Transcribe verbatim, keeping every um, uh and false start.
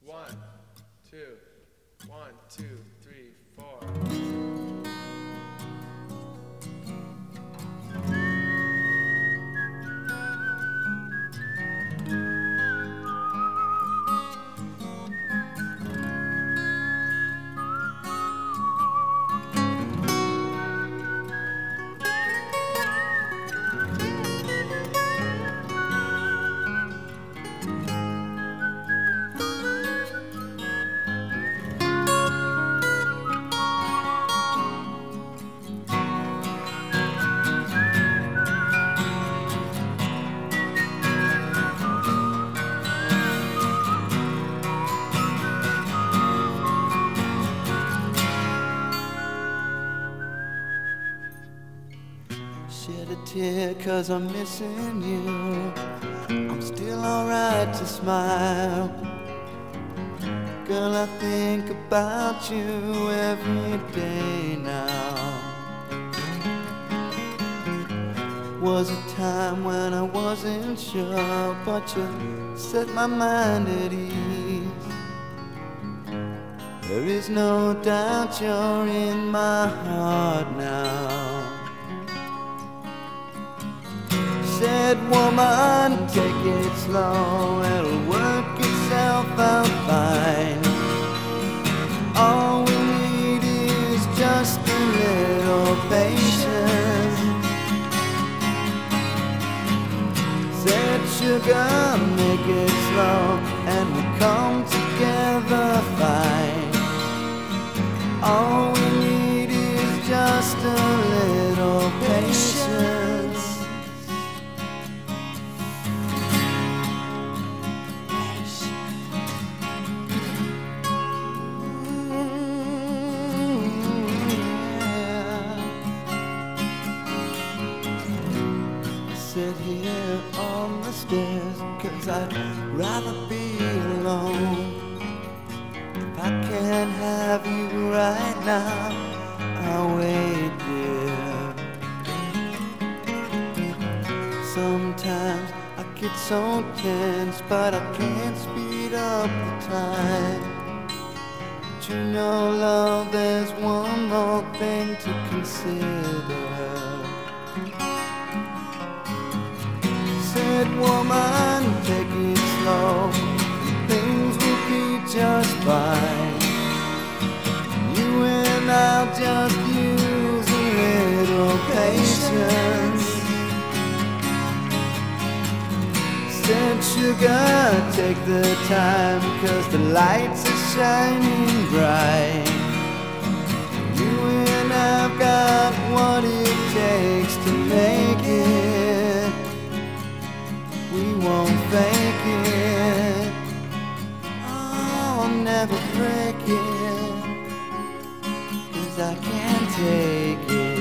One, two, one, two, three, four. Shed a tear cause I'm missing you. I'm still alright to smile. Girl, I think about you every day now. Was a time when I wasn't sure, but you set my mind at ease. There is no doubt you're in my heart now. Said, woman, take it slow, it'll work itself out fine. All we need is just a little patience. Said, sugar, make it slow, and we'll come together fine. All we need is just a little patience. Sit here on the stairs, cause I'd rather be alone. If I can't have you right now, I'll wait there. Sometimes I get so tense, but I can't speed up the time. But you know, love, there's one more thing to consider. Said, woman, take it slow, things will be just fine. You and I'll just use a little patience. Said, sugar, take the time, cause the lights are shining bright. You and I've got what it takes to make it. We won't fake it, I'll never break it, cause I can't take it.